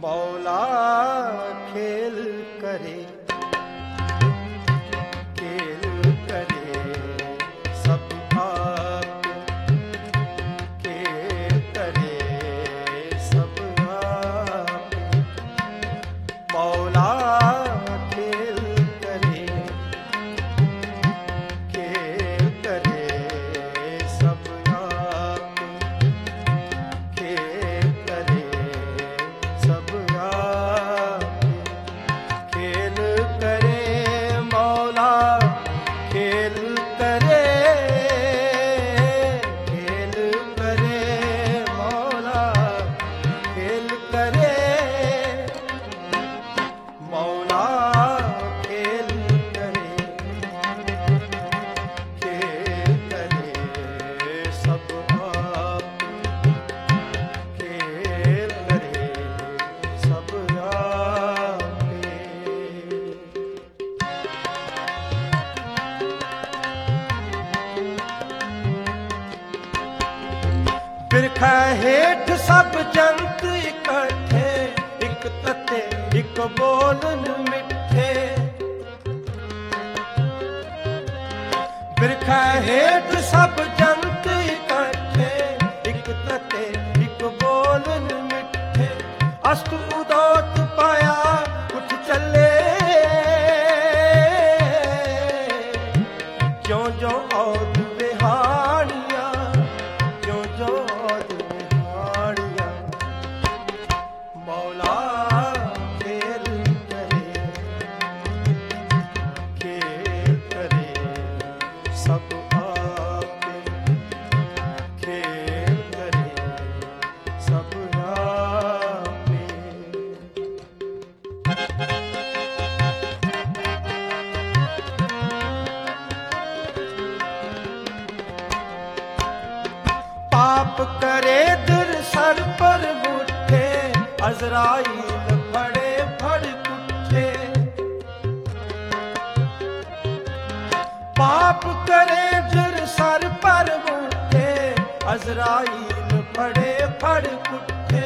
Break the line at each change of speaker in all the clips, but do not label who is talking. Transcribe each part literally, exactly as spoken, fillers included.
मौला खेल करे, खेल करे सब आप, खेल करे सब आप। मौला खेल करे, खेल करे सब आप, खेल करे सब आप। खेल करे मौला खेल करे, खेल करे मौला खेल करे। मौला खेल करे, खेल करे सब आप, खेल करे सब आपे। बिरखा हेठ सब जंत इकट्ठे, एक तते एक बोलन मिठे। बिरखा हेठ सब जंत इकट्ठे, एक तते एक बोलन मिठे। अस्त उदोत पाया उठ चले, ज्यों ज्यों औद बिहाड़ियां, ज्यों ज्यों औद बिहाड़ियां। मौला खेल करे, खेल करे सब आपे, खेल करे सब आपे। पाप करे दिल सर पर मुठे, अज़राइल फड़े फड़ कुठे। पाप करे दिल सर पर मुठे, अज़राइल फड़े फड़ कुठे।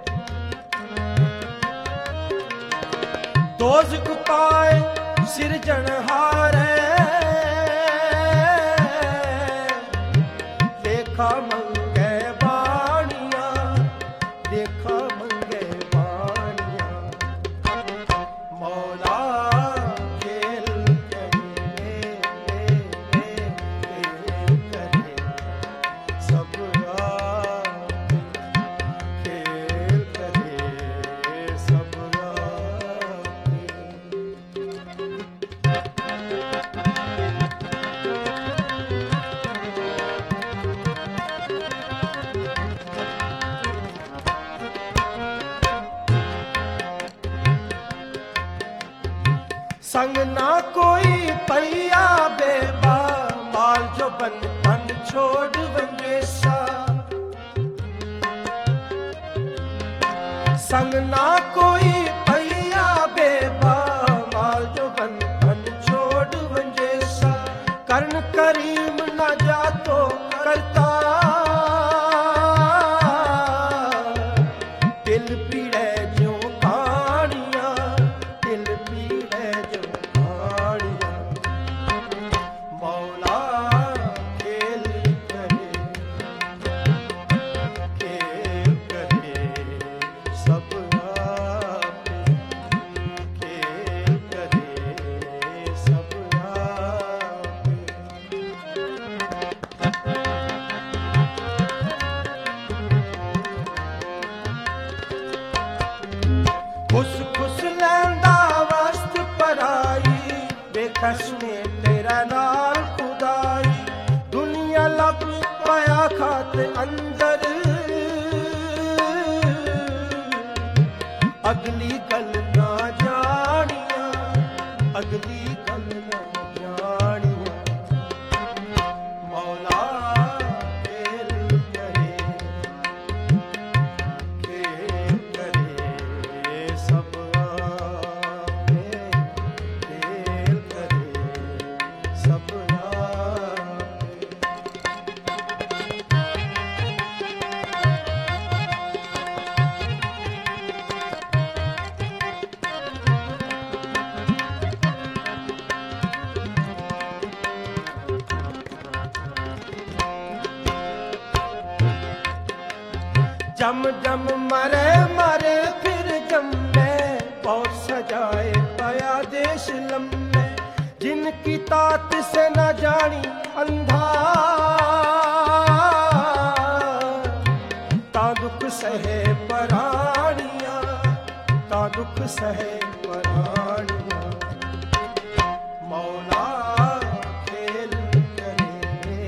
दोज़ख पाए सिरजनहारे, देखा मंगे बाणियां, देखा मंगे बाणियां। मौला खेल करे, खेल करे सब आप, खेल करे सब आपे। संग ना कोई पैया बेबा, माल जो बन बन छोड़ वंजेसा। संग ना कोई पैया बेबा, माल जो बन बन छोड़ वंजेसा। कर्ण करीम न जा तो करता, दिल पीड़े ज्यों कहानियां, दिल पीड़े ज्यों कहानियां। मौला खेल करे, खेल करे सब आपे, खेल करे सब आपे। खुश खुश लैंदा वस्त पराई, बेखस में तेरा नाल खुदाई। दुनिया लग पाया खात अंदर, अगली गल ना जानिया, अगली गल ना जानिया। मौला खेल करे, खेल करे सब आपे, खेल करे सब आपे। जम जम मरे मरे फिर जम्मे, बहुत सजाए पाया देश लम्बे। जिनकी तात से न जानी अंधा, ता दुख सहे पराणिया, ता दुख सहे पराणिया। मौला खेल करे,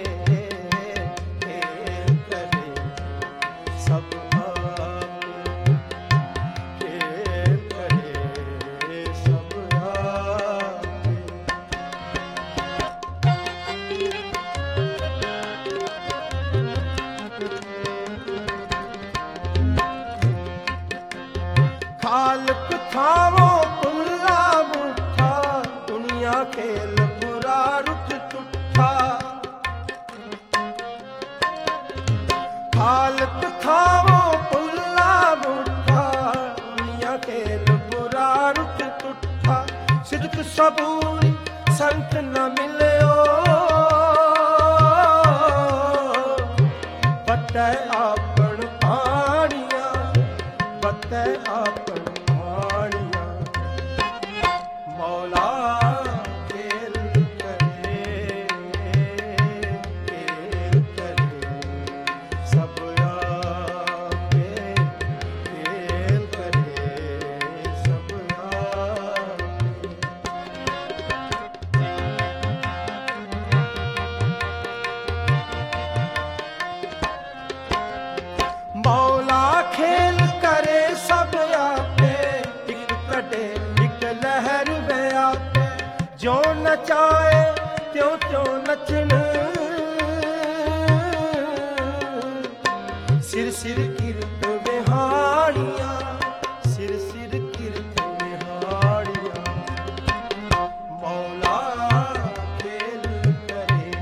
खेल करे सब आप, खेल करे सब आप। खालक थावो पुल्ला मुठा, दुनिया खेल बुरा रुठ टुठा। खालक थावो पुल्ला मुठा, दुनिया खेल बुरा रुठ टुठा। सिदक सबूरी संत न मिलयो, बतै आपन पाणिया, बतै आपन पाणिया। मौला खेल करे, खेल करे सब आपे, खेल करे सब आपे। मौला खेल करे सब आपे, एक कटे एक लहर में आपे। जो नचाए त्यों त्यों नचन, सिर सिर कीर्त बिहाड़िया, सिर सिर कीर्त बिहाड़िया। मौला खेल करे,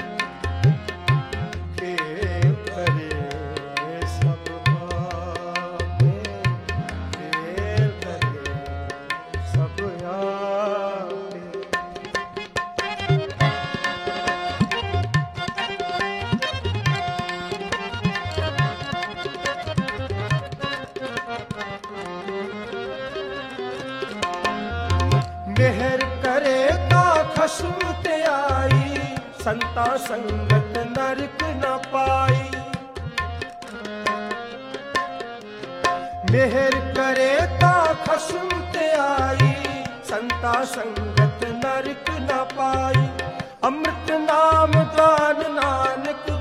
खेल करे सब आपे, खेल करे सब आपे। मेहर करे ता खसम ते आई, संता संगत नरक न पाई। मेहर करे ता खसम ते आई, संता संगत नरक न पाई। अमृत नाम दान नानक